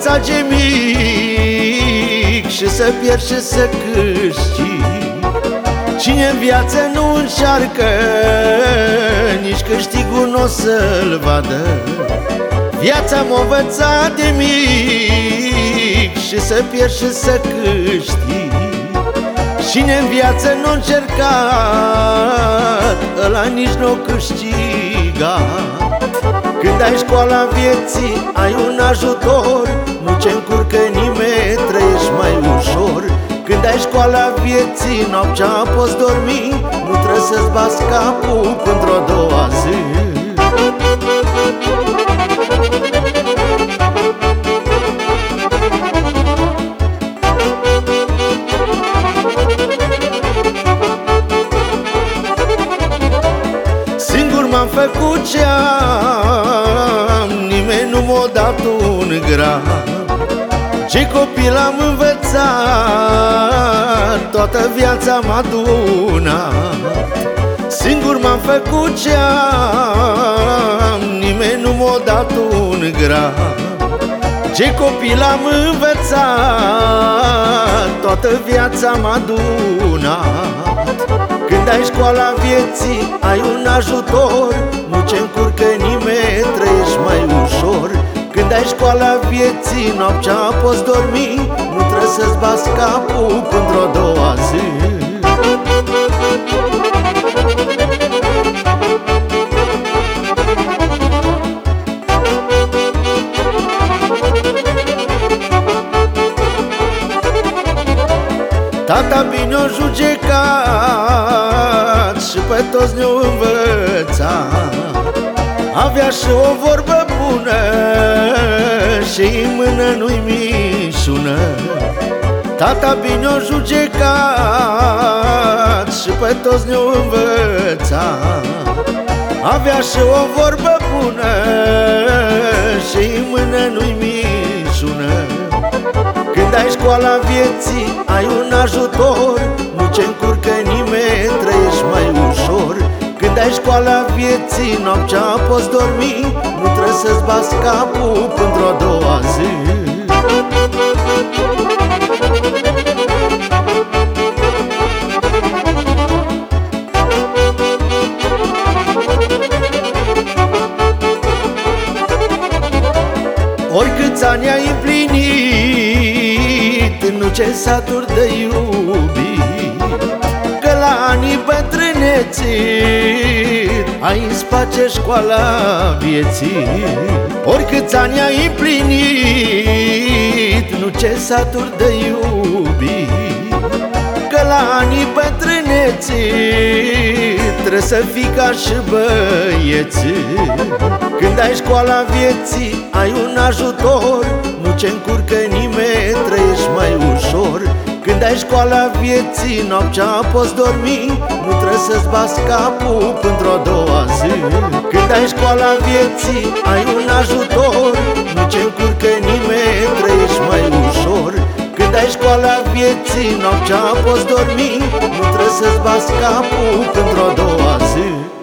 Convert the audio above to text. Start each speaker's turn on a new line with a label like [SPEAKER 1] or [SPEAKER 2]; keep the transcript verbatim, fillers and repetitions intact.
[SPEAKER 1] mesaje mic și să pierzi și să câștigi. Cine în viață nu încearcă, nici câștigul n-o să-l vadă. Viața m-a învățat de mic și să pierzi și să câștigi. Cine în viață n-a încercat, ăla nici n-o câștiga. Când ai școala vieții, ai un ajutor, nu ce încurcă nimeni, trăiești mai ușor. Când ai școala vieții, noaptea poți dormi, nu trebuie să-ți bați capul pentru a doua zi. Singur m-am făcut ce-am, nimeni nu m-a dat un gram. Ce copil am învățat, toată viața m-a adunat. Singur m-am făcut ce-am, nimeni nu m-a dat un gram. Ce copil am învățat, toată viața m-a adunat. Când ai școala vieții, ai un ajutor, nu ce încurcă nimeni, trăiești mai ușor. Când ai școala vieții, noaptea poți dormi, nu trebuie să-ți bați capul pentru a doua zi. Tata bine o judecat și pe toți ne-o învățat. Avea și o vorbă bună și în mână nu-i mișună. Tata bine o judecat și pe toți ne-o învățat. Avea și o vorbă bună și în mână nu-i mișună. Când ai școala vieții, ai un ajutor, nu ce încurcă nimeni, trăiești mai ușor. Când ai școala vieții, noaptea poți dormi, nu trebuie să-ți bați capul pentru a doua zi. Oricâți ani ai împlinit, nu ce saturi de iubit, că la anii bătrâneții ai în space școala vieții. Oricâți ani ai împlinit, nu ce saturi de iubit, că la anii bătrâneții trebuie să fii ca și băieții. Când ai școala vieții, ai un ajutor, nu ce încurcă nimeni, trăiești mai ușor. Când ai școala vieții, noaptea poți dormi, nu trebuie să-ți bați capul pentru a doua zi. Când ai școala vieții, ai un ajutor, nu ce încurcă nimeni, trăiești mai ușor. Când ai școala vieții, noaptea poți dormi, nu trebuie să-ți bați capul pentru a doua zi.